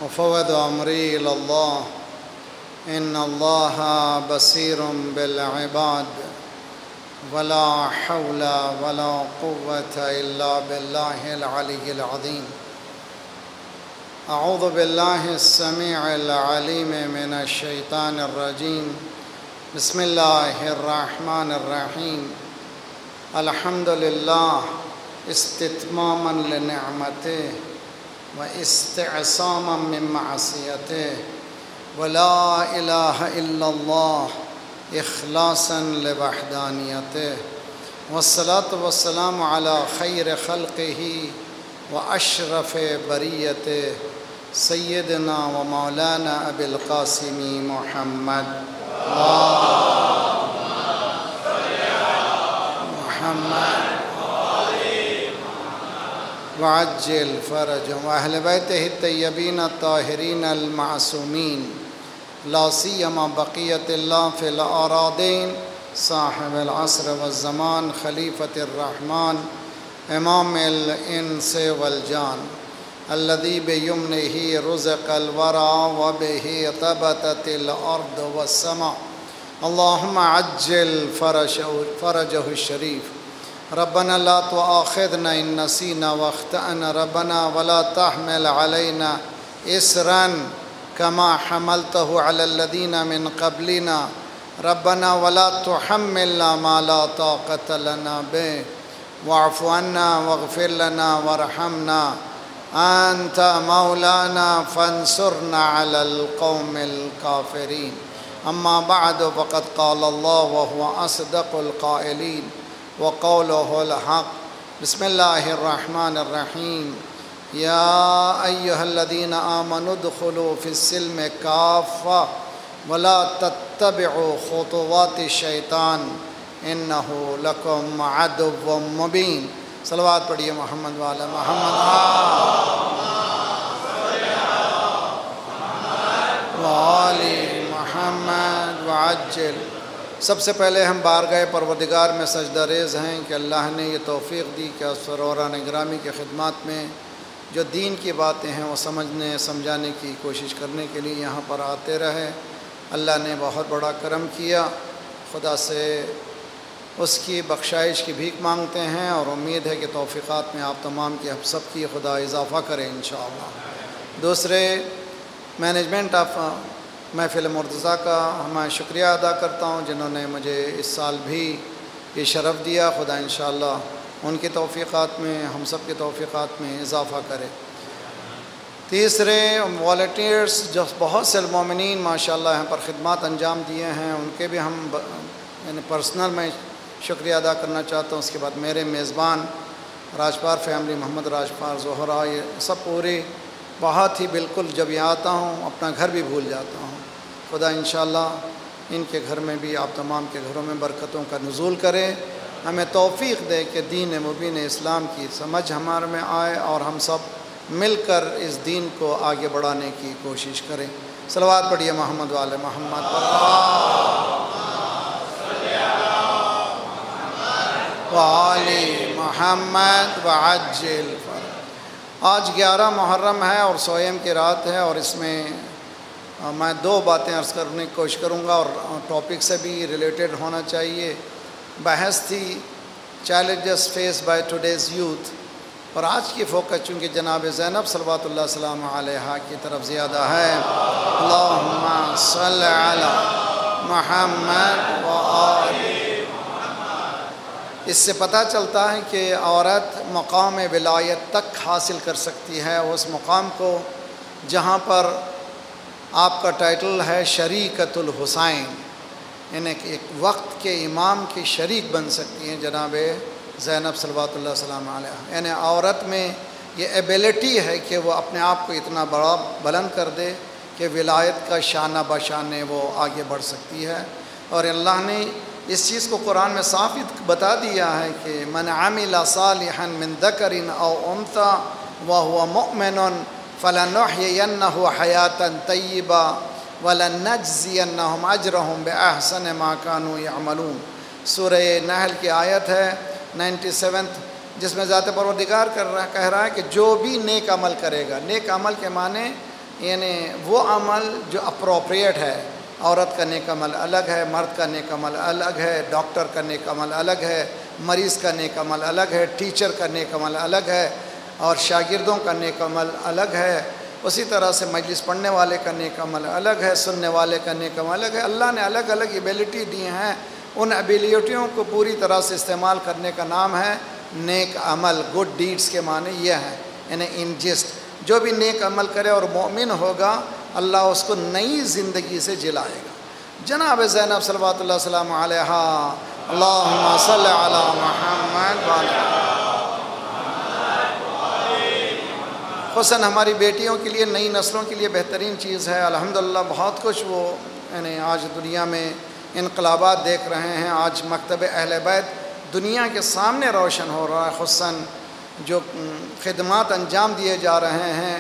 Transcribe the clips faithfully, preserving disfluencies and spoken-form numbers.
وفوض أمري إلى الله إن الله بصير بالعباد ولا حول ولا قوة إلا بالله العلي العظيم. أعوذ بالله السميع العليم من الشيطان الرجيم. بسم الله الرحمن الرحيم. الحمد لله استتماما لنعمته واستعصاما من معصيته، ولا إله إلا الله إخلاصا لوحدانيته، والصلاة والسلام على خير خلقه وأشرف بريته سيدنا ومولانا أبي القاسم محمد محمد وعجل فرجهم وأهل بيته الطيبين الطاهرين المعصومين، لا سيما بقية الله في الأراضين صاحب العصر والزمان خليفة الرحمن إمام الإنس والجان الذي بيمنه رزق الورى وبه ثبتت الأرض والسماء. اللهم عجل فرجه, فرجه الشريف. ربنا لا تؤاخذنا إن نسينا واخطأنا ربنا ولا تحمل علينا إسرا كما حملته على الذين من قبلنا ربنا ولا تحملنا ما لا طاقة لنا به واعف عنا واغفر لنا وارحمنا أنت مولانا فانصرنا على القوم الكافرين. أما بعد، فقد قال الله وهو أصدق القائلين وقوله الحق. بسم الله الرحمن الرحيم. يا أيها الذين آمنوا ادخلوا في السلم كافة ولا تتبعوا خطوات الشيطان إنه لكم عدو مبين. صلوات پڑھیے محمد وعلی محمد وعلی محمد وعجل. سب سے پہلے ہم بارگاہ پروردگار میں سجدہ ریز ہیں کہ اللہ نے یہ توفیق دی کہ سروران گرامی کی خدمات میں جو دین کی باتیں ہیں وہ سمجھنے سمجھانے کی کوشش کرنے کے لیے یہاں پر آتے رہے. اللہ نے بہت بڑا کرم کیا. خدا سے اس کی بخشائش کی بھیک مانگتے ہیں اور امید ہے کہ توفیقات میں آپ تمام کی ہم سب کی خدا اضافہ کریں انشاءاللہ. دوسرے، مینجمنٹ آف محفل مرتضیٰ کا میں شکریہ ادا کرتا ہوں جنہوں نے مجھے اس سال بھی یہ شرف دیا. خدا انشاءاللہ ان کی توفیقات میں ہم سب کے توفیقات میں اضافہ کرے. تیسرے، والنٹیئرس جو بہت سے المومنین ماشاءاللہ یہاں پر خدمات انجام دیے ہیں، ان کے بھی ہم یعنی پرسنل میں شکریہ ادا کرنا چاہتا ہوں. اس کے بعد میرے میزبان راجپار فیملی، محمد راجپار، زہرا، یہ سب پوری بہت ہی بالکل جب یہ آتا ہوں اپنا گھر بھی بھول جاتا ہوں. خدا انشاءاللہ ان کے گھر میں بھی آپ تمام کے گھروں میں برکتوں کا نزول کرے، ہمیں توفیق دے کہ دین مبین اسلام کی سمجھ ہمارے میں آئے اور ہم سب مل کر اس دین کو آگے بڑھانے کی کوشش کریں. صلوات پڑھیے محمد والے محمد وعلی محمد وعجل. آج گیارہ محرم ہے اور سویم کی رات ہے، اور اس میں میں دو باتیں عرض کرنے کی کوشش کروں گا اور ٹاپک سے بھی ریلیٹڈ ہونا چاہیے. بحث تھی challenges face by today's youth, اور آج کی فوکس چونکہ جناب زینب صلوات اللہ السلام علیہا کی طرف زیادہ ہے. اللہم صلی علی محمد وآل. اس سے پتہ چلتا ہے کہ عورت مقام ولایت تک حاصل کر سکتی ہے، اس مقام کو جہاں پر آپ کا ٹائٹل ہے شریکۃ الحسین، یعنی کہ ایک وقت کے امام کی شریک بن سکتی ہیں جناب زینب صلوات اللہ السلام علیہ. یعنی عورت میں یہ ایبیلٹی ہے کہ وہ اپنے آپ کو اتنا بڑا بلند کر دے کہ ولایت کا شانہ بشانے وہ آگے بڑھ سکتی ہے. اور اللہ نے اس چیز کو قرآن میں صاف بتا دیا ہے کہ من عمل صالحا من ذکر او انثى وهو مؤمن فلنحيينه حیاتا طیبہ وَلَنَّجْزِيَنَّهُمْ أَجْرَهُمْ بِأَحْسَنِ مَا كَانُوا يَعْمَلُونَ. سورہ نحل کی آیت ہے نائنٹی سیونتھ، جس میں ذات پروردگار کر رہا کہہ رہا ہے کہ جو بھی نیک عمل کرے گا، نیک عمل کے معنی یعنی وہ عمل جو اپروپریٹ ہے. عورت کا نیک عمل الگ ہے، مرد کا نیک عمل الگ ہے، ڈاکٹر کا نیک عمل الگ ہے، مریض کا نیک عمل الگ ہے، ٹیچر کا نیک عمل الگ ہے، اور شاگردوں کا نیک عمل الگ ہے. اسی طرح سے مجلس پڑھنے والے کا نیک عمل الگ ہے، سننے والے کا نیک عمل الگ ہے. اللہ نے الگ الگ ایبیلٹی دی ہیں، ان ایبیلٹیوں کو پوری طرح سے استعمال کرنے کا نام ہے نیک عمل. گڈ ڈیڈز کے معنی یہ ہیں، یعنی ان جسٹ جو بھی نیک عمل کرے اور مومن ہوگا اللہ اس کو نئی زندگی سے جلائے گا. جناب زینب صلوات اللہ وسلم علیہا، اللہم صلی علی محمد وعلی. حسن ہماری بیٹیوں کے لیے، نئی نسلوں کے لیے بہترین چیز ہے. الحمدللہ بہت کچھ وہ یعنی آج دنیا میں انقلابات دیکھ رہے ہیں. آج مکتب اہل بیت دنیا کے سامنے روشن ہو رہا ہے. حسن جو خدمات انجام دیے جا رہے ہیں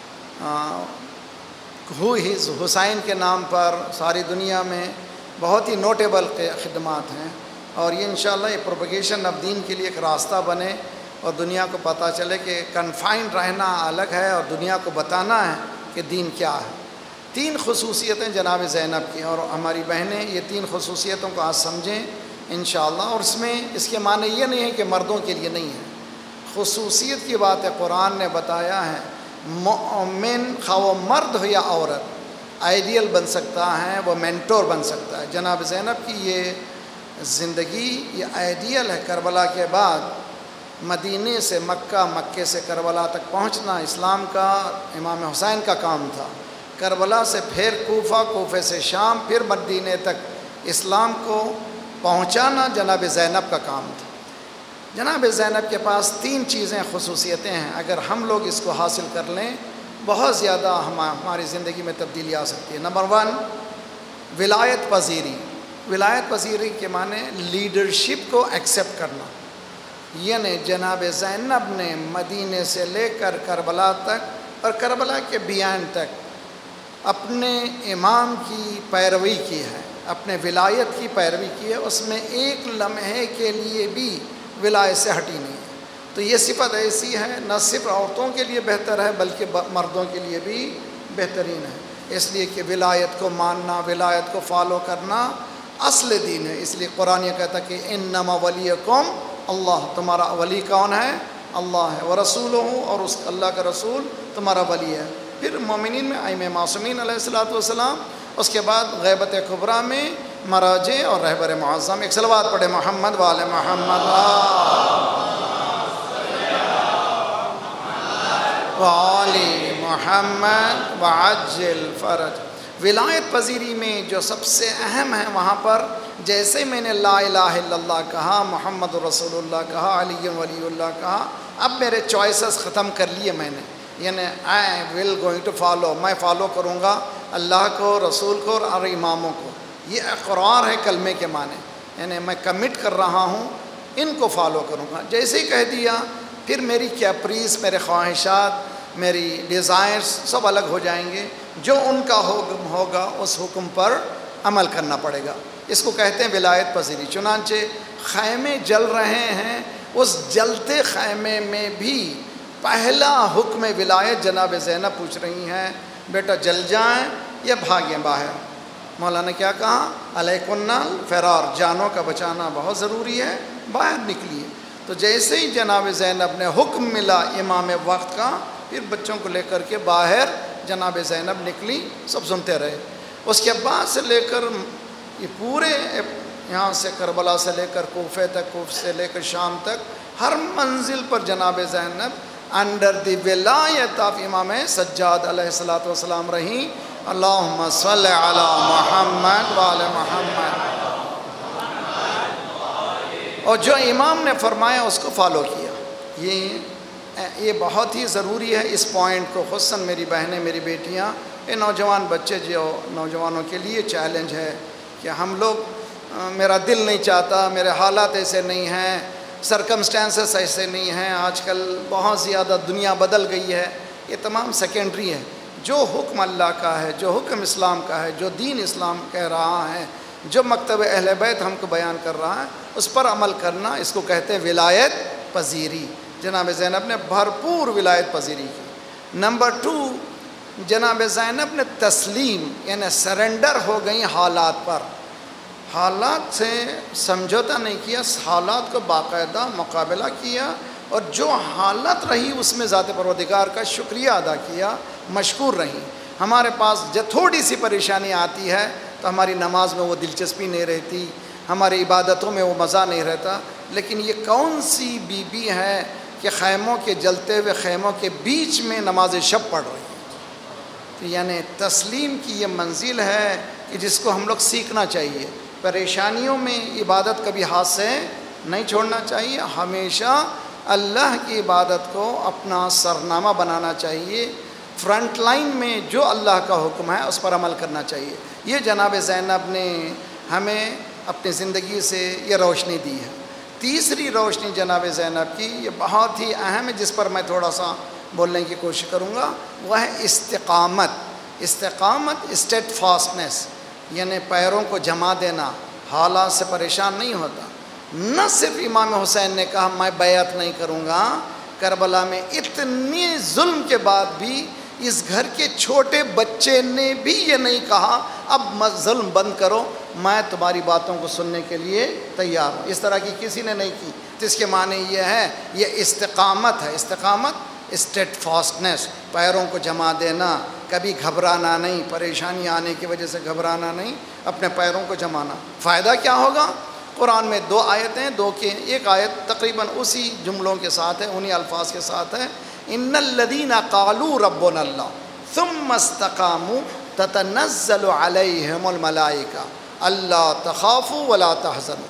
ہو ہز حسین کے نام پر ساری دنیا میں بہت ہی نوٹیبل خدمات ہیں، اور یہ انشاءاللہ یہ پروپیگیشن آف دین کے لیے ایک راستہ بنے اور دنیا کو پتہ چلے کہ کنفائنڈ رہنا الگ ہے اور دنیا کو بتانا ہے کہ دین کیا ہے. تین خصوصیتیں جناب زینب کی، اور ہماری بہنیں یہ تین خصوصیتوں کو آج سمجھیں انشاءاللہ. اور اس میں اس کے معنی یہ نہیں ہے کہ مردوں کے لیے نہیں ہے، خصوصیت کی بات ہے. قرآن نے بتایا ہے مومن خواہ وہ مرد ہو یا عورت آئیڈیل بن سکتا ہے، وہ مینٹور بن سکتا ہے. جناب زینب کی یہ زندگی یہ آئیڈیل ہے. کربلا کے بعد مدینے سے مکہ، مکے سے کربلا تک پہنچنا اسلام کا امام حسین کا کام تھا. کربلا سے پھر کوفہ، کوفے سے شام، پھر مدینے تک اسلام کو پہنچانا جناب زینب کا کام تھا. جناب زینب کے پاس تین چیزیں خصوصیتیں ہیں، اگر ہم لوگ اس کو حاصل کر لیں بہت زیادہ ہم ہماری زندگی میں تبدیلی آ سکتی ہے. نمبر ون، ولایت پذیری. ولایت پذیری کے معنی لیڈرشپ کو ایکسیپٹ کرنا. یعنی جناب زینب نے مدینے سے لے کر کربلا تک اور کربلا کے بیان تک اپنے امام کی پیروی کی ہے، اپنے ولایت کی پیروی کی ہے. اس میں ایک لمحے کے لیے بھی ولایت سے ہٹی نہیں ہے. تو یہ صفت ایسی ہے نہ صرف عورتوں کے لیے بہتر ہے بلکہ مردوں کے لیے بھی بہترین ہے، اس لیے کہ ولایت کو ماننا، ولایت کو فالو کرنا اصل دین ہے. اس لیے قرآن یہ کہتا ہے کہ انما ولیکم اللہ، تمہارا ولی کون ہے؟ اللہ ہے. ورسولہ، اور اس اللہ کا رسول تمہارا ولی ہے. پھر مومنین میں ائمہ معصومین علیہ الصلوۃ والسلام، اس کے بعد غیبت کبریٰ میں مراجع اور رہبر معظم. ایک صلوات پڑھے محمد وعلی محمد وعلی محمد وعجل فرج. ولایت پذیری میں جو سب سے اہم ہے وہاں پر جیسے میں نے لا الہ الا اللہ کہا، محمد رسول اللہ کہا، علی ولی اللہ کہا، اب میرے چوائسز ختم کر لیے میں نے. یعنی I will going to follow, میں فالو کروں گا اللہ کو، رسول کو اور اماموں کو. یہ اقرار ہے کلمے کے معنی، یعنی میں کمٹ کر رہا ہوں ان کو فالو کروں گا. جیسے ہی کہہ دیا پھر میری کیپریز، میرے خواہشات، میری ڈیزائرز سب الگ ہو جائیں گے. جو ان کا حکم ہوگا اس حکم پر عمل کرنا پڑے گا. اس کو کہتے ہیں ولایت پذیری. چنانچہ خیمے جل رہے ہیں، اس جلتے خیمے میں بھی پہلا حکم ولایت جناب زینب پوچھ رہی ہیں بیٹا جل جائیں یا بھاگیں باہر. مولانا کیا کہا؟ علیکن الفرار، جانوں کا بچانا بہت ضروری ہے، باہر نکلیے. تو جیسے ہی جناب زینب نے حکم ملا امام وقت کا، پھر بچوں کو لے کر کے باہر جناب زینب نکلی. سب سنتے رہے. اس کے بعد سے لے کر یہ پورے یہاں سے کربلا سے لے کر کوفے تک، کوفے سے لے کر شام تک، ہر منزل پر جناب زینب انڈر دی ولایت آف امام سجاد علیہ الصلوۃ والسلام رہی. اللہم صلی علی محمد وعلی محمد. اور جو امام نے فرمایا اس کو فالو کیا. یہ یہ بہت ہی ضروری ہے اس پوائنٹ کو. خصوصاً میری بہنیں، میری بیٹیاں، یہ نوجوان بچے جو نوجوانوں کے لیے چیلنج ہے کہ ہم لوگ میرا دل نہیں چاہتا، میرے حالات ایسے نہیں ہیں، سرکمسٹانسز ایسے نہیں ہیں، آج کل بہت زیادہ دنیا بدل گئی ہے. یہ تمام سیکنڈری ہے. جو حکم اللہ کا ہے، جو حکم اسلام کا ہے، جو دین اسلام کہہ رہا ہے، جو مکتب اہل بیت ہم کو بیان کر رہا ہے، اس پر عمل کرنا، اس کو کہتے ہیں ولایت پذیری. جناب زینب نے بھرپور ولایت پذیری کی. نمبر ٹو، جناب زینب نے تسلیم یعنی سرنڈر ہو گئیں حالات پر، حالات سے سمجھوتا نہیں کیا، حالات کو باقاعدہ مقابلہ کیا، اور جو حالت رہی اس میں ذات پروردگار کا شکریہ ادا کیا، مشکور رہیں۔ ہمارے پاس جب تھوڑی سی پریشانی آتی ہے تو ہماری نماز میں وہ دلچسپی نہیں رہتی، ہماری عبادتوں میں وہ مزہ نہیں رہتا، لیکن یہ کون سی بی بی ہے کہ خیموں کے جلتے ہوئے خیموں کے بیچ میں نماز شب پڑھ رہی ہے؟ تو یعنی تسلیم کی یہ منزل ہے کہ جس کو ہم لوگ سیکھنا چاہیے۔ پریشانیوں میں عبادت کبھی ہاتھ سے نہیں چھوڑنا چاہیے، ہمیشہ اللہ کی عبادت کو اپنا سرنامہ بنانا چاہیے، فرنٹ لائن میں جو اللہ کا حکم ہے اس پر عمل کرنا چاہیے۔ یہ جناب زینب نے ہمیں اپنی زندگی سے یہ روشنی دی ہے۔ تیسری روشنی جناب زینب کی یہ بہت ہی اہم ہے، جس پر میں تھوڑا سا بولنے کی کوشش کروں گا، وہ ہے استقامت۔ استقامت اسٹیٹ فاسٹنس، یعنی پیروں کو جما دینا، حالات سے پریشان نہیں ہوتا۔ نہ صرف امام حسین نے کہا میں بیعت نہیں کروں گا، کربلا میں اتنی ظلم کے بعد بھی اس گھر کے چھوٹے بچے نے بھی یہ نہیں کہا اب ظلم بند کرو، میں تمہاری باتوں کو سننے کے لیے تیار ہوں۔ اس طرح کی کسی نے نہیں کی۔ تو اس کے معنی یہ ہے، یہ استقامت ہے۔ استقامت اسٹیٹ فاسٹنس، پیروں کو جما دینا، کبھی گھبرانا نہیں، پریشانی آنے کی وجہ سے گھبرانا نہیں، اپنے پیروں کو جمانا۔ فائدہ کیا ہوگا؟ قرآن میں دو آیتیں، دو کے ایک آیت تقریباً اسی جملوں کے ساتھ ہے، انہی الفاظ کے ساتھ ہے، ان الذین قالوا ربنا اللہ ثم استقاموا تتنزل علیہم الملائکہ اللہ تخافوا ولا تحزنوا۔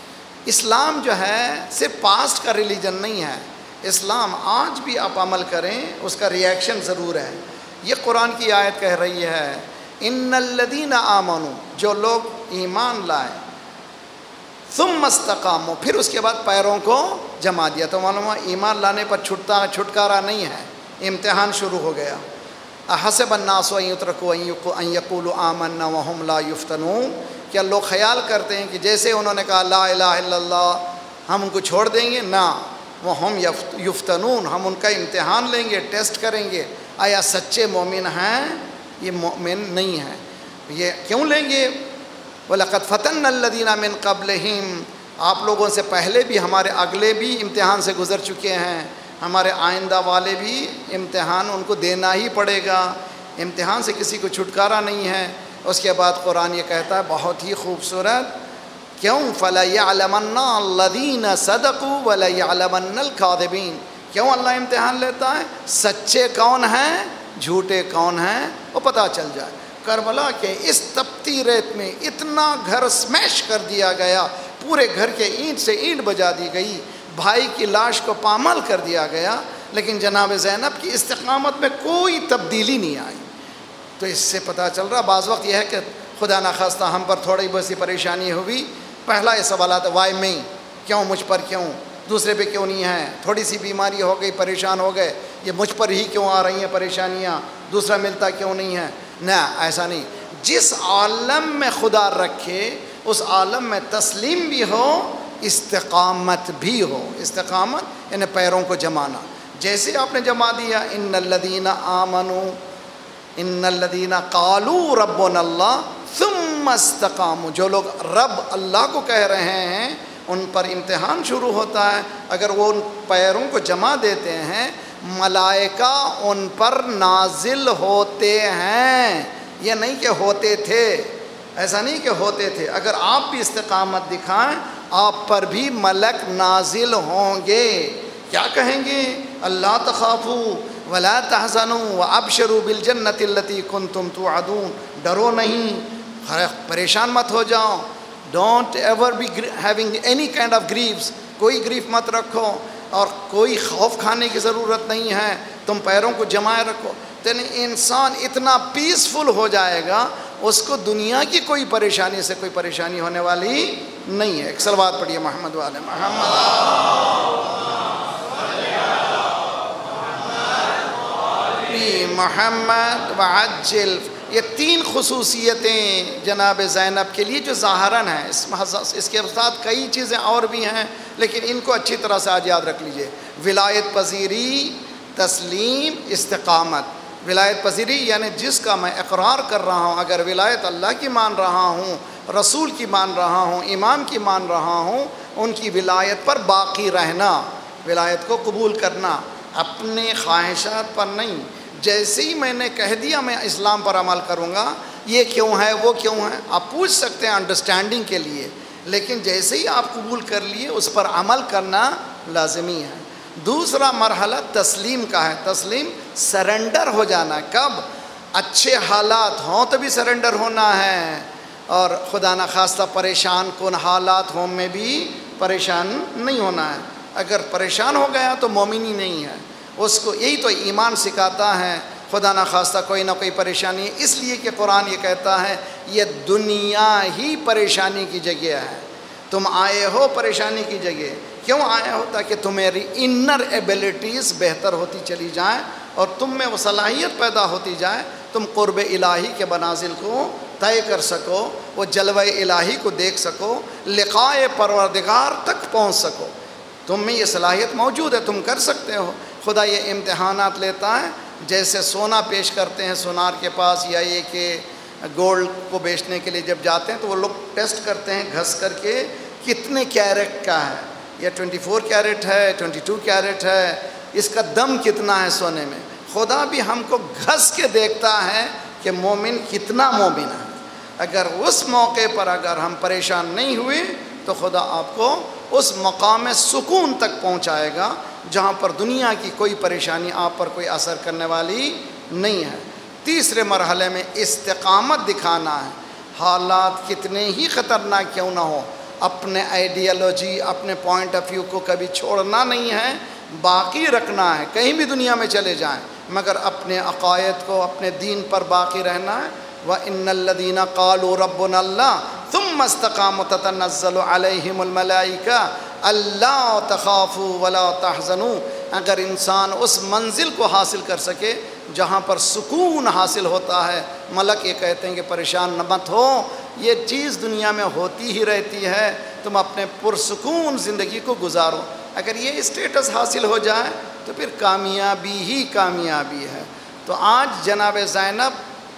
اسلام جو ہے صرف پاسٹ کا ریلیجن نہیں ہے، اسلام آج بھی آپ عمل کریں اس کا ریئیکشن ضرور ہے۔ یہ قرآن کی آیت کہہ رہی ہے ان الذین آمنوا، جو لوگ ایمان لائے، ثم استقاموا، پھر اس کے بعد پیروں کو جما دیا، تو معلوم ہے ایمان لانے پر چھٹتا چھٹکارا نہیں ہے، امتحان شروع ہو گیا۔ احسب الناس ان یترکوا ان یقولوا آمنا وهم لا یفتنون، کیا لوگ خیال کرتے ہیں کہ جیسے انہوں نے کہا لا الہ الا اللہ ہم ان کو چھوڑ دیں گے؟ نہ، وهم یفتنون، ہم ان کا امتحان لیں گے، ٹیسٹ کریں گے، آیا سچے مومن ہیں؟ یہ مومن نہیں ہیں۔ یہ کیوں لیں گے؟ وَلَقَدْ فَتَنَّ الَّذِينَ مِن قَبْلِهِمْ، آپ لوگوں سے پہلے بھی ہمارے اگلے بھی امتحان سے گزر چکے ہیں، ہمارے آئندہ والے بھی امتحان ان کو دینا ہی پڑے گا، امتحان سے کسی کو چھٹکارا نہیں ہے۔ اس کے بعد قرآن یہ کہتا ہے بہت ہی خوبصورت، کیوں فَلَيَعْلَمَنَّ الَّذِينَ صَدَقُوا وَلَيَعْلَمَنَّ الْكَاذِبِينَ، کیوں اللہ امتحان لیتا ہے؟ سچے کون ہیں، جھوٹے کون ہیں، وہ پتہ چل جائے۔ کربلا کے اس تپتی ریت میں اتنا گھر سمیش کر دیا گیا، پورے گھر کے اینٹ سے اینٹ بجا دی گئی، بھائی کی لاش کو پامال کر دیا گیا، لیکن جناب زینب کی استقامت میں کوئی تبدیلی نہیں آئی۔ تو اس سے پتہ چل رہا بعض وقت یہ ہے کہ خدا نخواستہ ہم پر تھوڑی بہت سی پریشانی ہوئی، پہلا یہ سوالات ہے وائی میں، کیوں مجھ پر، کیوں دوسرے پہ کیوں نہیں ہے، تھوڑی سی بیماری ہو گئی پریشان ہو گئے، یہ مجھ پر ہی کیوں آ رہی ہیں پریشانیاں، دوسرا ملتا کیوں نہیں ہے؟ نہ، ایسا نہیں۔ جس عالم میں خدا رکھے اس عالم میں تسلیم بھی ہو، استقامت بھی ہو۔ استقامت یعنی پیروں کو جمانا، جیسے آپ نے جما دیا ان الذین آمنوا ان الذین قالوا ربنا اللہ ثم استقاموا، جو لوگ رب اللہ کو کہہ رہے ہیں ان پر امتحان شروع ہوتا ہے۔ اگر وہ ان پیروں کو جما دیتے ہیں ملائکہ ان پر نازل ہوتے ہیں، یہ نہیں کہ ہوتے تھے، ایسا نہیں کہ ہوتے تھے، اگر آپ بھی استقامت دکھائیں آپ پر بھی ملک نازل ہوں گے۔ کیا کہیں گے؟ اللہ تخافوا ولا تحزنوا وابشروا بالجنۃ التي كنتم توعدون، ڈرو نہیں، پریشان مت ہو جاؤ، don't ever be having any kind of griefs, کوئی گریف مت رکھو اور کوئی خوف کھانے کی ضرورت نہیں ہے، تم پیروں کو جمائے رکھو۔ یعنی انسان اتنا پیسفل ہو جائے گا اس کو دنیا کی کوئی پریشانی سے کوئی پریشانی ہونے والی نہیں ہے۔ ایک صلوات پڑھیے محمد والے محمد محمد وعجل۔ یہ تین خصوصیتیں جناب زینب کے لیے جو ظاہراً ہیں، اس اس کے ساتھ کئی چیزیں اور بھی ہیں لیکن ان کو اچھی طرح سے آج یاد رکھ لیجئے۔ ولایت پذیری، تسلیم، استقامت، ولایت پذیری یعنی جس کا میں اقرار کر رہا ہوں، اگر ولایت اللہ کی مان رہا ہوں، رسول کی مان رہا ہوں، امام کی مان رہا ہوں، ان کی ولایت پر باقی رہنا، ولایت کو قبول کرنا، اپنے خواہشات پر نہیں۔ جیسے ہی میں نے کہہ دیا میں اسلام پر عمل کروں گا، یہ کیوں ہے وہ کیوں ہے، آپ پوچھ سکتے ہیں انڈرسٹینڈنگ کے لیے، لیکن جیسے ہی آپ قبول کر لیے اس پر عمل کرنا لازمی ہے۔ دوسرا مرحلہ تسلیم کا ہے، تسلیم سرنڈر ہو جانا۔ کب؟ اچھے حالات ہوں تو بھی سرنڈر ہونا ہے، اور خدا نخواستہ پریشان کن حالات ہوں میں بھی پریشان نہیں ہونا ہے۔ اگر پریشان ہو گیا تو مومن ہی نہیں ہے، اس کو یہی تو ایمان سکھاتا ہے۔ خدا نخواستہ کوئی نہ کوئی پریشانی ہے، اس لیے کہ قرآن یہ کہتا ہے یہ دنیا ہی پریشانی کی جگہ ہے، تم آئے ہو پریشانی کی جگہ۔ کیوں آئے ہو؟ تاکہ تمہاری انر ایبیلٹیز بہتر ہوتی چلی جائیں اور تم میں وہ صلاحیت پیدا ہوتی جائے، تم قرب الہی کے منازل کو طے کر سکو، وہ جلوہ الہی کو دیکھ سکو، لقائے پروردگار تک پہنچ سکو۔ تم میں یہ صلاحیت موجود ہے، تم کر سکتے ہو۔ خدا یہ امتحانات لیتا ہے، جیسے سونا پیش کرتے ہیں سونار کے پاس، یا یہ کہ گولڈ کو بیچنے کے لیے جب جاتے ہیں تو وہ لوگ ٹیسٹ کرتے ہیں گھس کر کے کتنے کیرٹ کا ہے، یا ٹوئنٹی فور کیرٹ ہے، ٹوئنٹی ٹو کیرٹ ہے، اس کا دم کتنا ہے سونے میں۔ خدا بھی ہم کو گھس کے دیکھتا ہے کہ مومن کتنا مومن ہے۔ اگر اس موقع پر اگر ہم پریشان نہیں ہوئے تو خدا آپ کو اس مقام سکون تک پہنچائے گا جہاں پر دنیا کی کوئی پریشانی آپ پر کوئی اثر کرنے والی نہیں ہے۔ تیسرے مرحلے میں استقامت دکھانا ہے۔ حالات کتنے ہی خطرناک کیوں نہ ہو، اپنے آئیڈیالوجی، اپنے پوائنٹ آف ویو کو کبھی چھوڑنا نہیں ہے، باقی رکھنا ہے۔ کہیں بھی دنیا میں چلے جائیں مگر اپنے عقائد کو، اپنے دین پر باقی رہنا ہے۔ وَإِنَّ الَّذِينَ قَالُوا رَبُّنَا اللَّهُ ثُمَّ اسْتَقَامُوا تَتَنَزَّلُ عَلَيْهِمُ الْمَلَائِكَةُ أَلَّا تَخَافُوا وَلَا تَحْزَنُوا۔ اگر انسان اس منزل کو حاصل کر سکے جہاں پر سکون حاصل ہوتا ہے، ملک یہ کہتے ہیں کہ پریشان نہ مت ہو، یہ چیز دنیا میں ہوتی ہی رہتی ہے، تم اپنے پرسکون زندگی کو گزارو۔ اگر یہ اسٹیٹس حاصل ہو جائے تو پھر کامیابی ہی کامیابی ہے۔ تو آج جناب زینب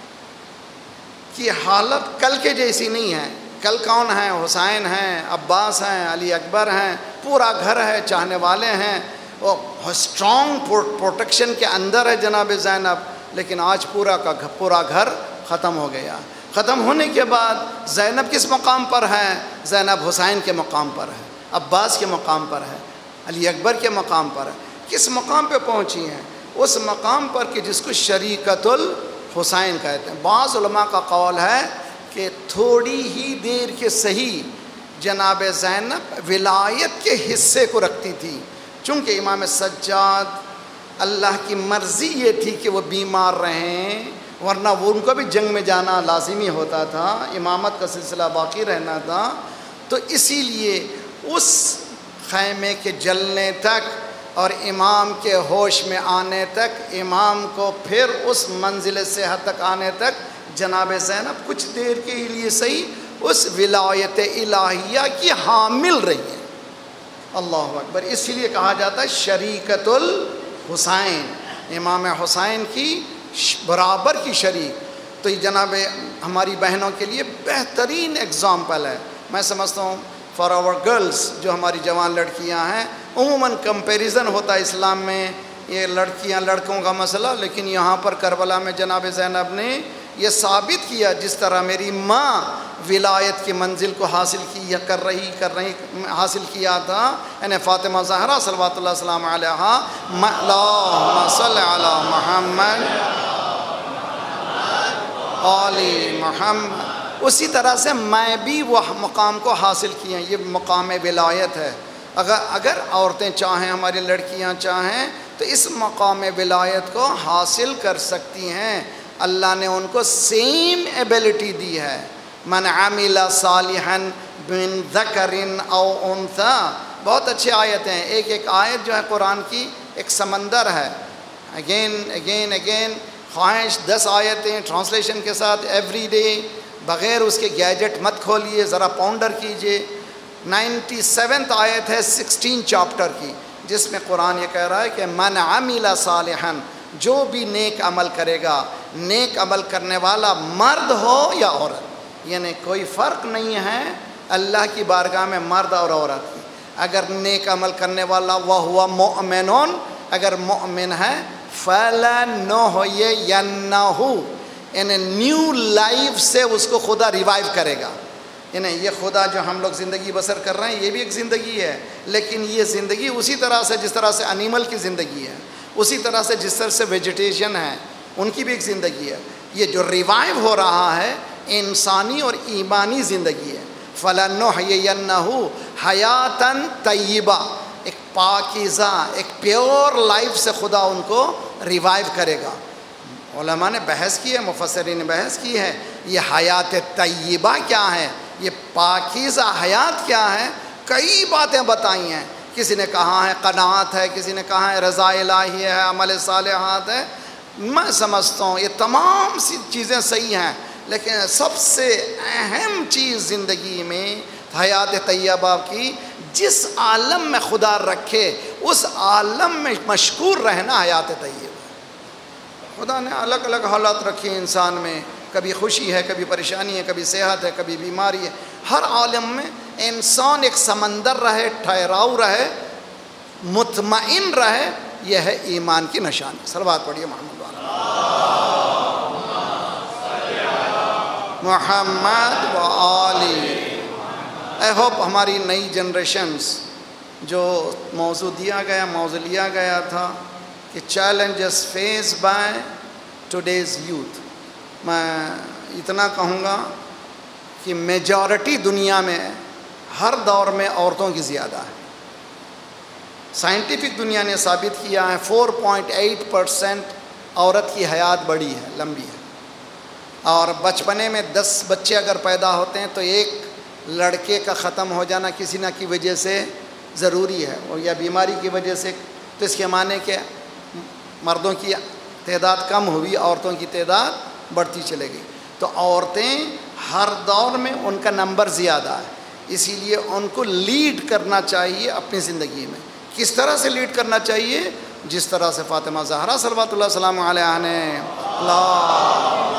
کی حالت کل کے جیسی نہیں ہے۔ کل کون ہیں؟ حسین ہیں، عباس ہیں، علی اکبر ہیں، پورا گھر ہے، چاہنے والے ہیں، وہ اسٹرانگ پروٹیکشن کے اندر ہے جناب زینب۔ لیکن آج پورا کا پورا گھر ختم ہو گیا۔ ختم ہونے کے بعد زینب کس مقام پر ہے؟ زینب حسین کے مقام پر ہے، عباس کے مقام پر ہے، علی اکبر کے مقام پر ہے۔ کس مقام پہ پہنچی ہیں؟ اس مقام پر کہ جس کو شریکت الحسین کہتے ہیں۔ بعض علماء کا قول ہے کہ تھوڑی ہی دیر کے صحیح جناب زینب ولایت کے حصے کو رکھتی تھی، چونکہ امام سجاد اللہ کی مرضی یہ تھی کہ وہ بیمار رہیں، ورنہ وہ ان کو بھی جنگ میں جانا لازمی ہوتا تھا، امامت کا سلسلہ باقی رہنا تھا۔ تو اسی لیے اس خیمے کے جلنے تک اور امام کے ہوش میں آنے تک، امام کو پھر اس منزل صحت تک آنے تک، جناب زینب کچھ دیر کے لیے صحیح اس ولایت الہیہ کی حامل رہی ہیں۔ اللہ اکبر۔ اسی لیے کہا جاتا ہے شریکت الحسین، امام حسین کی برابر کی شریک۔ تو یہ جناب ہماری بہنوں کے لیے بہترین اگزامپل ہے۔ میں سمجھتا ہوں فار آور گرلز، جو ہماری جوان لڑکیاں ہیں، عموماً کمپیریزن ہوتا ہے اسلام میں یہ لڑکیاں لڑکوں کا مسئلہ، لیکن یہاں پر کربلا میں جناب زینب نے یہ ثابت کیا، جس طرح میری ماں ولایت کی منزل کو حاصل کی کر رہی کر رہی حاصل کیا تھا، یعنی فاطمہ زہرا صلوات اللہ السلام علیہا، اللہم صلی علی محمد آل محمد، اسی طرح سے میں بھی وہ مقام کو حاصل کیا۔ یہ مقام ولایت ہے۔ اگر اگر عورتیں چاہیں، ہماری لڑکیاں چاہیں تو اس مقام ولایت کو حاصل کر سکتی ہیں۔ اللہ نے ان کو سیم ایبیلٹی دی ہے۔ من عمل صالحا من ذکر او انثی، بہت اچھی آیتیں ہیں۔ ایک ایک آیت جو ہے قرآن کی ایک سمندر ہے، اگین اگین اگین خواہش دس آیتیں ٹرانسلیشن کے ساتھ ایوری ڈے، بغیر اس کے گیجٹ مت کھولیے، ذرا پاؤنڈر کیجئے۔ نائنٹی سیونتھ آیت ہے سکسٹین چاپٹر کی، جس میں قرآن یہ کہہ رہا ہے کہ من عمل صالحا، جو بھی نیک عمل کرے گا، نیک عمل کرنے والا مرد ہو یا عورت، یعنی کوئی فرق نہیں ہے اللہ کی بارگاہ میں مرد اور عورت کی، اگر نیک عمل کرنے والا وَهُوَ مُؤْمِنٌ، اگر مؤمن ہے، فَلَنُحْيِيَنَّهُ، یعنی نیو لائف سے اس کو خدا ریوائیو کرے گا۔ یعنی یہ خدا جو ہم لوگ زندگی بسر کر رہے ہیں یہ بھی ایک زندگی ہے، لیکن یہ زندگی اسی طرح سے جس طرح سے انیمل کی زندگی ہے، اسی طرح سے جس طرح سے ویجیٹیشن ہے ان کی بھی ایک زندگی ہے۔ یہ جو ریوائیو ہو رہا ہے انسانی اور ایمانی زندگی ہے۔ فَلَنُحْيِيَنَّهُ حَيَاتًا طَيِّبَةً، ایک پاکیزہ، ایک پیور لائف سے خدا ان کو ریوائیو کرے گا۔ علماء نے بحث کی ہے، مفسرین نے بحث کی ہے، یہ حیات طیبہ کیا ہے، یہ پاکیزہ حیات کیا ہے؟ کئی باتیں بتائی ہیں، کسی نے کہا ہے قناعت ہے، کسی نے کہا ہے رضا الہی ہے، عمل صالحات ہے۔ میں سمجھتا ہوں یہ تمام سی چیزیں صحیح ہیں، لیکن سب سے اہم چیز زندگی میں حیات طیبہ کی، جس عالم میں خدا رکھے اس عالم میں مشکور رہنا حیات طیبہ۔ خدا نے الگ الگ حالات رکھی ہیں انسان میں، کبھی خوشی ہے، کبھی پریشانی ہے، کبھی صحت ہے، کبھی بیماری ہے۔ ہر عالم میں انسان ایک سمندر رہے، ٹھہراؤ رہے، مطمئن رہے، یہ ہے ایمان کی نشانی۔ صلوات پڑھیے محمد محمد و آلی۔ اے ہوپ ہماری نئی جنریشنز، جو موضوع دیا گیا موضوع لیا گیا تھا کہ challenges face by today's youth, میں اتنا کہوں گا کہ میجورٹی دنیا میں ہر دور میں عورتوں کی زیادہ ہے۔ سائنٹیفک دنیا نے ثابت کیا ہے فور پوائنٹ ایٹ پرسینٹ عورت کی حیات بڑی ہے، لمبی ہے، اور بچپنے میں دس بچے اگر پیدا ہوتے ہیں تو ایک لڑکے کا ختم ہو جانا کسی نہ کی وجہ سے ضروری ہے، اور یا بیماری کی وجہ سے، تو اس کے معنی کہ مردوں کی تعداد کم ہوئی، عورتوں کی تعداد بڑھتی چلے گئی۔ تو عورتیں ہر دور میں ان کا نمبر زیادہ ہے، اسی لیے ان کو لیڈ کرنا چاہیے اپنی زندگی میں۔ کس طرح سے لیڈ کرنا چاہیے؟ جس طرح سے فاطمہ زہرا صلوات اللہ وسلام علیہا نے اللہ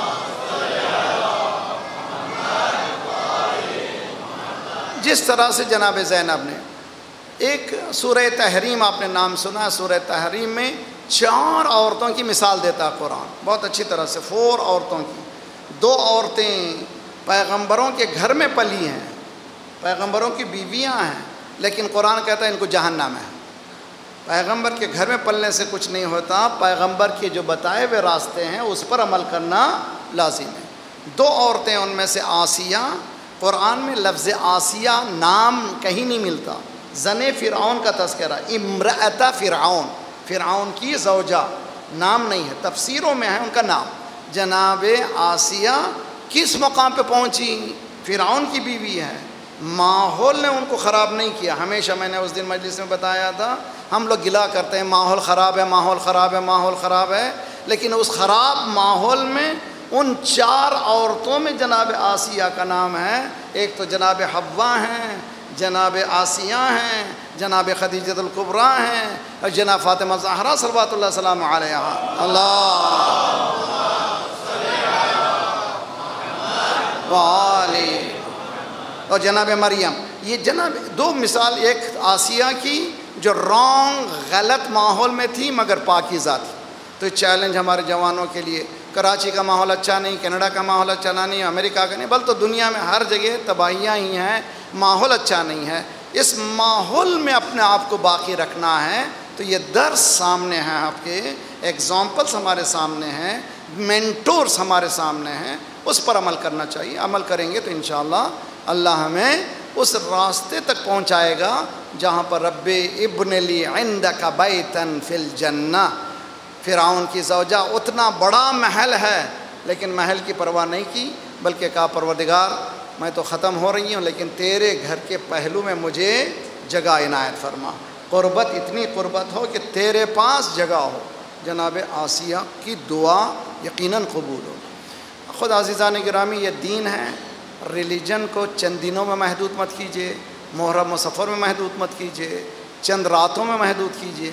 جس طرح سے جناب زینب نے، ایک سورہ تحریم آپ نے نام سنا، سورہ تحریم میں چار عورتوں کی مثال دیتا قرآن بہت اچھی طرح سے، فور عورتوں کی۔ دو عورتیں پیغمبروں کے گھر میں پلی ہیں، پیغمبروں کی بیویاں ہیں، لیکن قرآن کہتا ہے ان کو جہنم ہے۔ پیغمبر کے گھر میں پلنے سے کچھ نہیں ہوتا، پیغمبر کے جو بتائے ہوئے راستے ہیں اس پر عمل کرنا لازم ہے۔ دو عورتیں، ان میں سے آسیہ، قرآن میں لفظ آسیہ نام کہیں نہیں ملتا، زن فرعون کا تذکرہ، امرأۃ فرعون، فرعون کی زوجہ، نام نہیں ہے، تفسیروں میں ہے ان کا نام۔ جناب آسیہ کس مقام پہ پہنچی؟ فرعون کی بیوی ہے، ماحول نے ان کو خراب نہیں کیا۔ ہمیشہ میں نے اس دن مجلس میں بتایا تھا، ہم لوگ گلا کرتے ہیں ماحول خراب ہے، ماحول خراب ہے، ماحول خراب ہے، لیکن اس خراب ماحول میں ان چار عورتوں میں جناب آسیہ کا نام ہے۔ ایک تو جناب حوا ہیں، جناب آسیہ ہیں، جناب خدیجہ الکبریٰ ہیں، اور جناب فاطمہ زہرا صلوات اللہ وسلام علیہا۔ اللہ وعلی، اور جناب مریم۔ یہ جناب دو مثال، ایک آسیہ کی جو رانگ غلط ماحول میں تھی مگر پاکیزہ تھی۔ تو چیلنج ہمارے جوانوں کے لیے، کراچی کا ماحول اچھا نہیں، کینیڈا کا ماحول اچھا نہیں، امریکہ کا نہیں، بلکہ دنیا میں ہر جگہ تباہیاں ہی ہیں، ماحول اچھا نہیں ہے۔ اس ماحول میں اپنے آپ کو باقی رکھنا ہے، تو یہ درس سامنے ہیں آپ کے، ایگزامپلس ہمارے سامنے ہیں، مینٹورز ہمارے سامنے ہیں، اس پر عمل کرنا چاہیے۔ عمل کریں گے تو انشاءاللہ اللہ ہمیں اس راستے تک پہنچائے گا جہاں پر رب ابن لی عندک بیتن فی الجنہ۔ فرعون کی زوجہ اتنا بڑا محل ہے، لیکن محل کی پرواہ نہیں کی، بلکہ کہا پروردگار میں تو ختم ہو رہی ہوں، لیکن تیرے گھر کے پہلو میں مجھے جگہ عنایت فرما، قربت اتنی قربت ہو کہ تیرے پاس جگہ ہو۔ جناب آسیہ کی دعا یقیناً قبول ہو۔ خود عزیزان گرامی، یہ دین ہے، ریلیجن کو چند دنوں میں محدود مت کیجیے، محرم و سفر میں محدود مت کیجیے، چند راتوں میں محدود کیجیے۔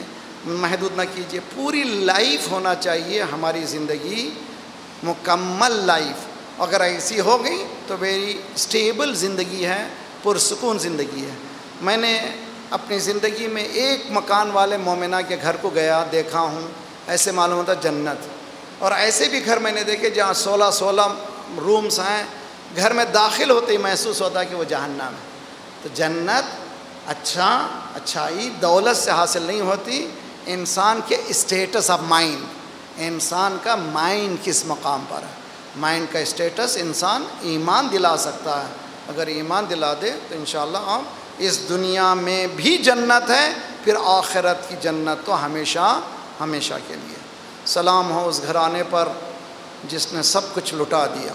محدود نہ کیجیے، پوری لائف ہونا چاہیے ہماری زندگی، مکمل لائف۔ اگر ایسی ہو گئی تو میری اسٹیبل زندگی ہے، پرسکون زندگی ہے۔ میں نے اپنی زندگی میں ایک مکان والے مومنہ کے گھر کو گیا، دیکھا ہوں، ایسے معلوم ہوتا جنت۔ اور ایسے بھی گھر میں نے دیکھے جہاں سولہ سولہ رومز ہیں، گھر میں داخل ہوتے ہی محسوس ہوتا ہے کہ وہ جہنم ہے۔ تو جنت اچھا اچھائی دولت سے حاصل نہیں ہوتی، انسان کے اسٹیٹس آف مائنڈ، انسان کا مائنڈ کس مقام پر ہے، مائنڈ کا اسٹیٹس انسان ایمان دلا سکتا ہے۔ اگر ایمان دلا دے تو انشاءاللہ آپ اس دنیا میں بھی جنت ہے، پھر آخرت کی جنت تو ہمیشہ ہمیشہ کے لیے۔ سلام ہو اس گھرانے پر جس نے سب کچھ لٹا دیا۔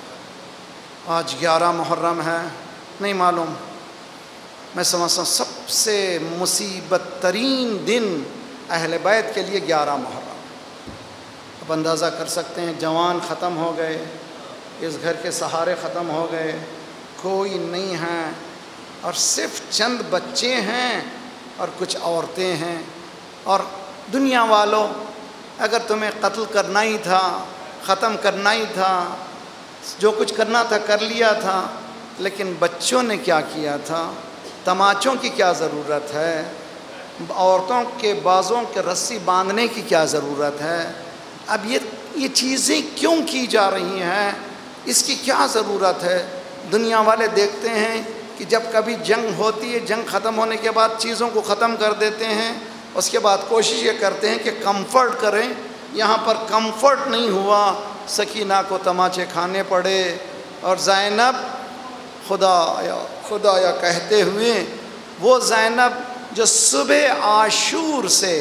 آج گیارہ محرم ہے، نہیں معلوم، میں سمجھتا ہوں سب سے مصیبت ترین دن اہل بیت کے لیے گیارہ محرم۔ اب اندازہ کر سکتے ہیں، جوان ختم ہو گئے، اس گھر کے سہارے ختم ہو گئے، کوئی نہیں ہے، اور صرف چند بچے ہیں اور کچھ عورتیں ہیں۔ اور دنیا والوں، اگر تمہیں قتل کرنا ہی تھا، ختم کرنا ہی تھا، جو کچھ کرنا تھا کر لیا تھا، لیکن بچوں نے کیا کیا تھا؟ تماچوں کی کیا ضرورت ہے؟ عورتوں کے بازوں کے رسی باندھنے کی کیا ضرورت ہے؟ اب یہ یہ چیزیں کیوں کی جا رہی ہیں؟ اس کی کیا ضرورت ہے؟ دنیا والے دیکھتے ہیں کہ جب کبھی جنگ ہوتی ہے، جنگ ختم ہونے کے بعد چیزوں کو ختم کر دیتے ہیں، اس کے بعد کوشش یہ کرتے ہیں کہ کمفرٹ کریں۔ یہاں پر کمفرٹ نہیں ہوا، سکینہ کو تماچے کھانے پڑے، اور زینب خدایا خدایا کہتے ہوئے، وہ زینب جو صبح عاشور سے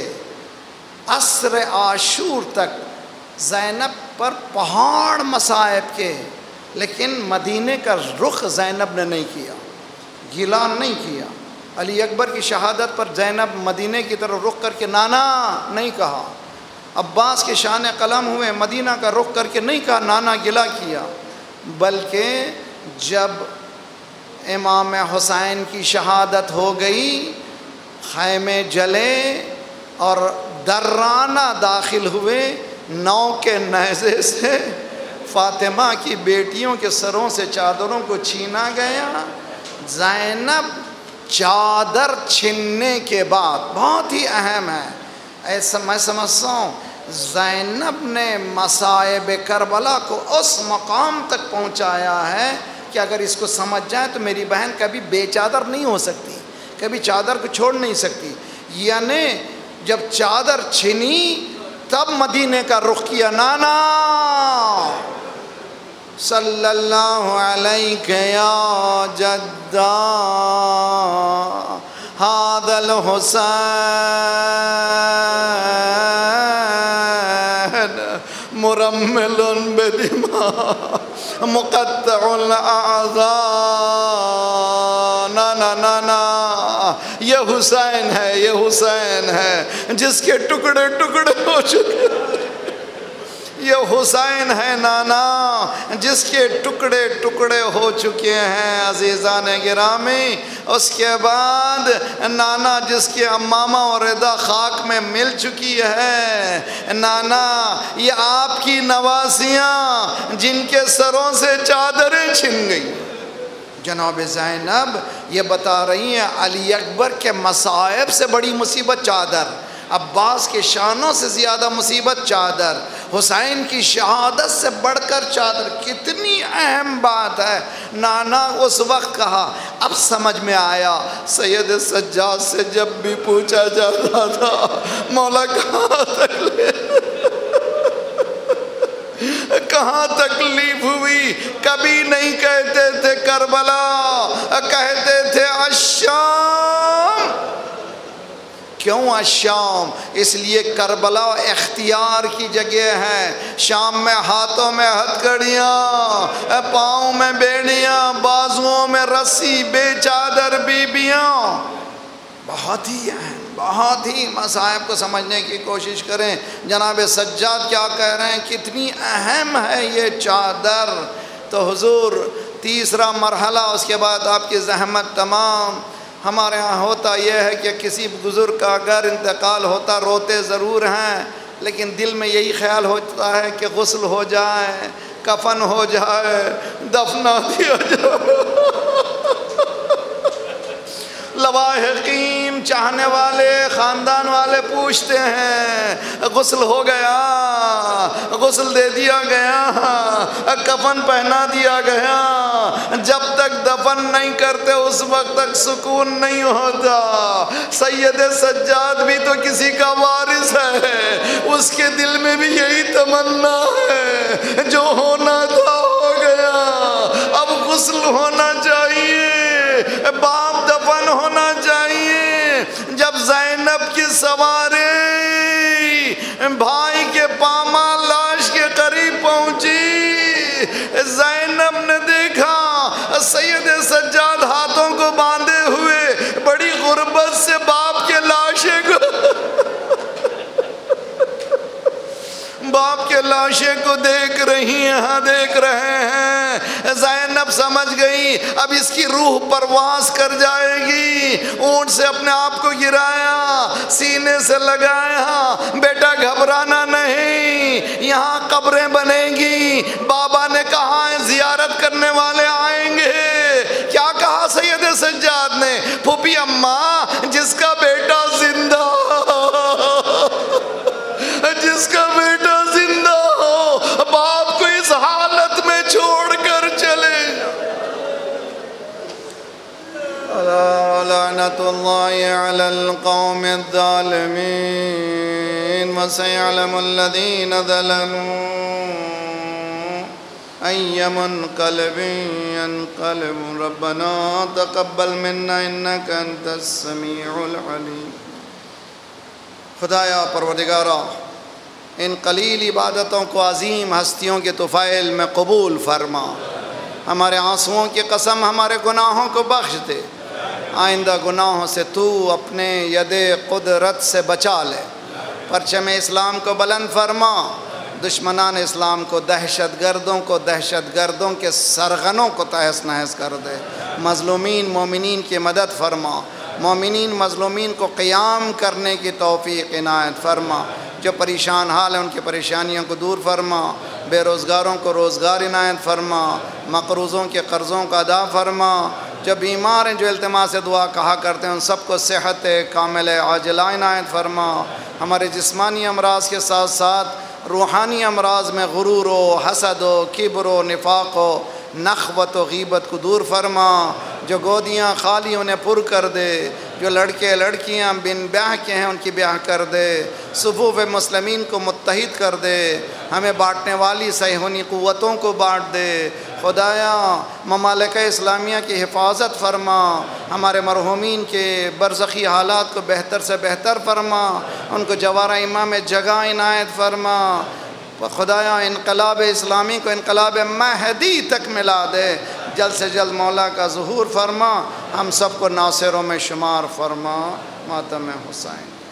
عصر عاشور تک زینب پر پہاڑ مصائب کے، لیکن مدینے کا رخ زینب نے نہیں کیا، گیلا نہیں کیا۔ علی اکبر کی شہادت پر زینب مدینے کی طرف رخ کر کے نانا نہیں کہا۔ عباس کے شان قلم ہوئے، مدینہ کا رخ کر کے نہیں کہا نانا گلا کیا، بلکہ جب امام حسین کی شہادت ہو گئی، خیمے جلے اور درانہ داخل ہوئے، نو کے نیزے سے فاطمہ کی بیٹیوں کے سروں سے چادروں کو چھینا گیا۔ زینب چادر چھننے کے بعد، بہت ہی اہم ہے، ایسا میں سمجھتا ہوں زینب نے مصائب کربلا کو اس مقام تک پہنچایا ہے کہ اگر اس کو سمجھ جائے تو میری بہن کبھی بے چادر نہیں ہو سکتی، کبھی چادر کو چھوڑ نہیں سکتی۔ یعنی جب چادر چھنی تب مدینے کا رخ کیا، نانا صلی اللہ علیہ یا جدہ ھذا الحسین مرمل بدماء مقطع الاعضاء۔ نانا نانا یہ حسین ہے، یہ حسین ہے جس کے ٹکڑے ٹکڑے ہو چکے، یہ حسین ہے نانا جس کے ٹکڑے ٹکڑے ہو چکے ہیں۔ عزیزان گرامی، اس کے بعد نانا جس کے امامہ اور رضا خاک میں مل چکی ہے، نانا یہ آپ کی نوازیاں جن کے سروں سے چادریں چھن گئی۔ جناب زینب یہ بتا رہی ہیں علی اکبر کے مصائب سے بڑی مصیبت چادر، عباس کے شانوں سے زیادہ مصیبت چادر، حسین کی شہادت سے بڑھ کر چادر۔ کتنی اہم بات ہے۔ نانا اس وقت کہا، اب سمجھ میں آیا۔ سید سجاد سے جب بھی پوچھا جاتا تھا مولا کہاں تکلیف کہاں تکلیف ہوئی، کبھی نہیں کہتے تھے کربلا، کہتے تھے الشام۔ کیوں الشام؟ اس لیے کربلا اختیار کی جگہ ہے۔ شام میں ہاتھوں میں ہتھکڑیاں، پاؤں میں بیڑیاں، بازوؤں میں رسی، بے چادر بیبیاں۔ بہت ہی اہم، بہت ہی مصائب کو سمجھنے کی کوشش کریں۔ جناب سجاد کیا کہہ رہے ہیں، کتنی اہم ہے یہ چادر۔ تو حضور تیسرا مرحلہ، اس کے بعد آپ کی زحمت تمام، ہمارے ہاں ہوتا یہ ہے کہ کسی بزرگ کا اگر انتقال ہوتا روتے ضرور ہیں، لیکن دل میں یہی خیال ہوتا ہے کہ غسل ہو جائے، کفن ہو جائے، دفنا دیا جائے۔ لواحقین چاہنے والے خاندان والے پوچھتے ہیں غسل ہو گیا، غسل دے دیا گیا، کفن پہنا دیا گیا، جب تک دفن نہیں کرتے اس وقت تک سکون نہیں ہوتا۔ سید سجاد بھی تو کسی کا وارث ہے، اس کے دل میں بھی یہی تمنا ہے، جو ہونا تھا ہو گیا، اب غسل ہونا چاہیے، باپ دفن ہونا چاہیے۔ جب زینب کی سواری بھائی کے پامال لاش کے قریب پہنچی، زینب نے دیکھا سید سجاد ہاتھوں کو باندھے ہوئے بڑی غربت سے باپ کے لاشے کو باپ کے لاشے کو دیکھ رہی ہیں دیکھ رہے ہیں۔ زینب سمجھ گئی اب اس کی روح پرواز کر جائے گی، اونٹ سے اپنے آپ کو گرایا، سینے سے لگایا، بیٹا گھبرانا نہیں، یہاں قبریں بنیں گی، بابا نے کہا ہے زیارت کرنے والے آئیں گے۔ کیا کہا سید سجاد نے؟ پھوپھی اماں جس کا بیٹا زندہ جس کا بیٹا زندہ ہو باپ کو اس حالت میں چھوڑ کر چلے۔ لعنت اللہ علی القوم الظالمین وسيعلم الذین ظلموا أي منقلب ينقلب ربنا تقبل منا إنك أنت السميع العليم۔ خدایا پروردگارا ان قلیل عبادتوں کو عظیم ہستیوں کے طفیل میں قبول فرما، ہمارے آنسوؤں کی قسم ہمارے گناہوں کو بخش دے، آئندہ گناہوں سے تو اپنے ید قدرت سے بچا لے، پرچم اسلام کو بلند فرما، دشمنان اسلام کو، دہشت گردوں کو، دہشت گردوں کے سرغنوں کو تہس نہس کر دے، مظلومین مومنین کی مدد فرما، مومنین مظلومین کو قیام کرنے کی توفیق عنایت فرما، جو پریشان حال ہیں ان کی پریشانیوں کو دور فرما، بے روزگاروں کو روزگار عنایت فرما، مقروضوں کے قرضوں کا ادا فرما، جو بیمار ہیں جو التماس دعا کہا کرتے ہیں ان سب کو صحت کامل عاجلہ عنایت فرما، ہمارے جسمانی امراض کے ساتھ ساتھ روحانی امراض میں غرور و حسد و کبر و نفاق و نخوت و غیبت کو دور فرما، جو گودیاں خالی انہیں پر کر دے، جو لڑکے لڑکیاں بن بیاہ کے ہیں ان کی بیاہ کر دے، صفوف مسلمین کو متحد کر دے، ہمیں بانٹنے والی صہیونی قوتوں کو بانٹ دے، خدایا ممالک اسلامیہ کی حفاظت فرما، ہمارے مرحومین کے برزخی حالات کو بہتر سے بہتر فرما، ان کو جوارہ امام جگہ عنایت فرما، خدایا انقلاب اسلامی کو انقلاب مہدی تک ملا دے، جلد سے جلد مولا کا ظہور فرما، ہم سب کو ناصروں میں شمار فرما، ماتم حسین۔